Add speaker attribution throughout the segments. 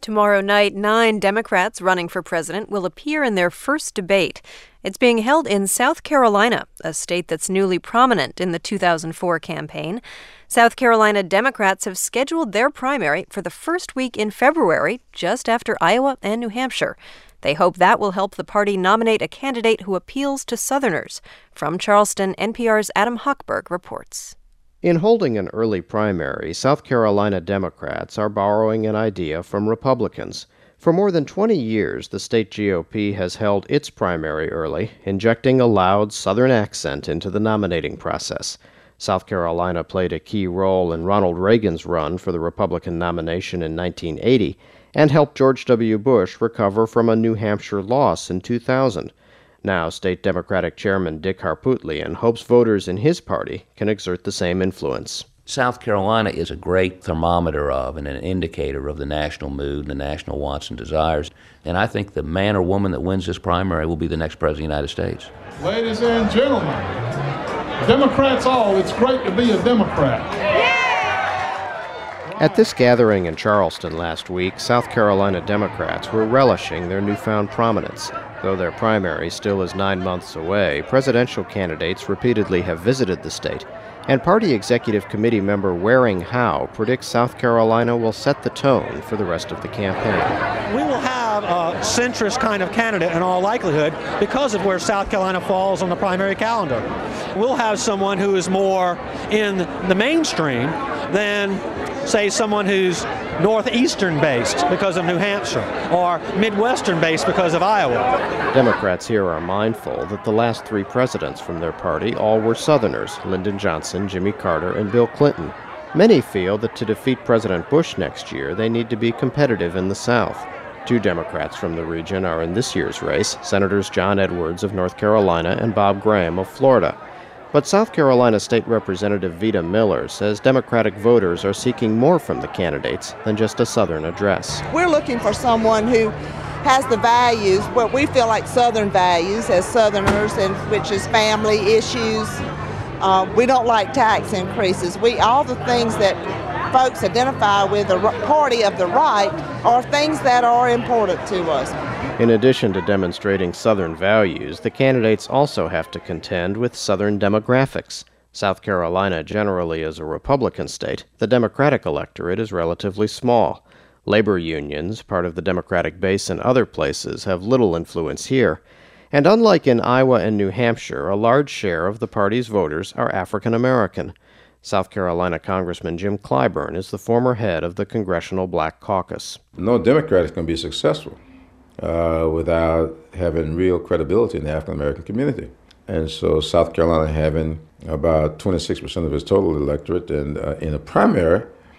Speaker 1: Tomorrow night, 9 Democrats running for president will appear in their first debate. It's being held in South Carolina, a state that's newly prominent in the 2004 campaign. South Carolina Democrats have scheduled their primary for the first week in February, just after Iowa and New Hampshire. They hope that will help the party nominate a candidate who appeals to Southerners. From Charleston, NPR's Adam Hochberg reports.
Speaker 2: In holding an early primary, South Carolina Democrats are borrowing an idea from Republicans. For more than 20 years, the state GOP has held its primary early, injecting a loud Southern accent into the nominating process. South Carolina played a key role in Ronald Reagan's run for the Republican nomination in 1980 and helped George W. Bush recover from a New Hampshire loss in 2000. Now, State Democratic Chairman Dick Harpootlian hopes voters in his party can exert the same influence.
Speaker 3: South Carolina is a great thermometer of and an indicator of the national mood, the national wants and desires. And I think the man or woman that wins this primary will be the next president of the United States.
Speaker 4: Ladies and gentlemen, Democrats all, it's great to be a Democrat.
Speaker 2: At this gathering in Charleston last week, South Carolina Democrats were relishing their newfound prominence. Though their primary still is 9 months away, presidential candidates repeatedly have visited the state, and Party Executive Committee member Waring Howe predicts South Carolina will set the tone for the rest of the campaign.
Speaker 5: We will have a centrist kind of candidate in all likelihood because of where South Carolina falls on the primary calendar. We'll have someone who is more in the mainstream than, say, someone who's northeastern based because of New Hampshire or midwestern based because of Iowa.
Speaker 2: Democrats here are mindful that the last 3 presidents from their party all were Southerners: Lyndon Johnson, Jimmy Carter, and Bill Clinton. Many feel that to defeat President Bush next year, they need to be competitive in the South. 2 Democrats from the region are in this year's race, Senators John Edwards of North Carolina and Bob Graham of Florida. But South Carolina State Representative Vita Miller says Democratic voters are seeking more from the candidates than just a Southern address.
Speaker 6: We're looking for someone who has the values, what we feel like Southern values as Southerners, and which is family issues. We don't like tax increases. All the things that folks identify with the party of the right are things that are important to us.
Speaker 2: In addition to demonstrating Southern values, the candidates also have to contend with Southern demographics. South Carolina generally is a Republican state. The Democratic electorate is relatively small. Labor unions, part of the Democratic base in other places, have little influence here. And unlike in Iowa and New Hampshire, a large share of the party's voters are African American. South Carolina Congressman Jim Clyburn is the former head of the Congressional Black Caucus.
Speaker 7: No Democrat is going to be successful without having real credibility in the African American community. And so South Carolina having about 26% of its total electorate, and in a primary,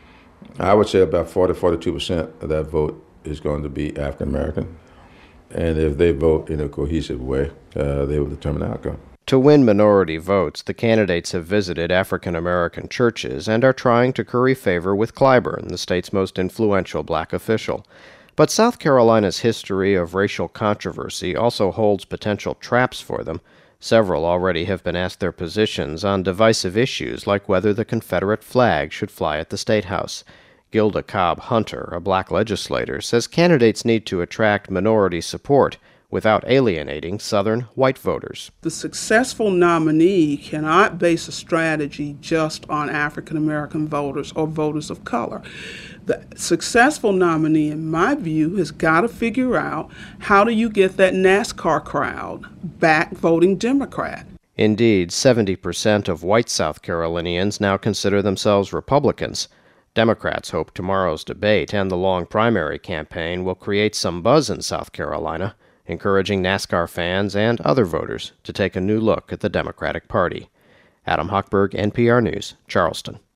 Speaker 7: I would say about 42% of that vote is going to be African American. And if they vote in a cohesive way, they will determine the outcome.
Speaker 2: To win minority votes, the candidates have visited African American churches and are trying to curry favor with Clyburn, the state's most influential black official. But South Carolina's history of racial controversy also holds potential traps for them. Several already have been asked their positions on divisive issues like whether the Confederate flag should fly at the State House. Gilda Cobb Hunter, a black legislator, says candidates need to attract minority support without alienating Southern white voters.
Speaker 8: The successful nominee cannot base a strategy just on African American voters or voters of color. The successful nominee, in my view, has got to figure out how do you get that NASCAR crowd back voting Democrat.
Speaker 2: Indeed, 70% of white South Carolinians now consider themselves Republicans. Democrats hope tomorrow's debate and the long primary campaign will create some buzz in South Carolina, encouraging NASCAR fans and other voters to take a new look at the Democratic Party. Adam Hochberg, NPR News, Charleston.